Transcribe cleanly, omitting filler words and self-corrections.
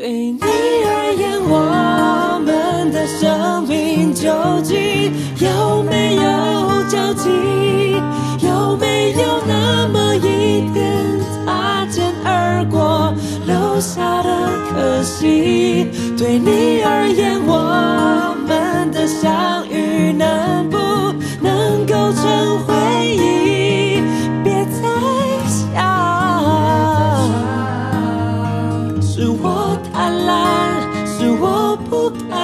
对你而言，我们的生命究竟有没有交集？有没有那么一点擦肩而过留下的可惜？对你而言，我们的相遇能不能构成回忆？别再想，是我贪婪，是我不堪。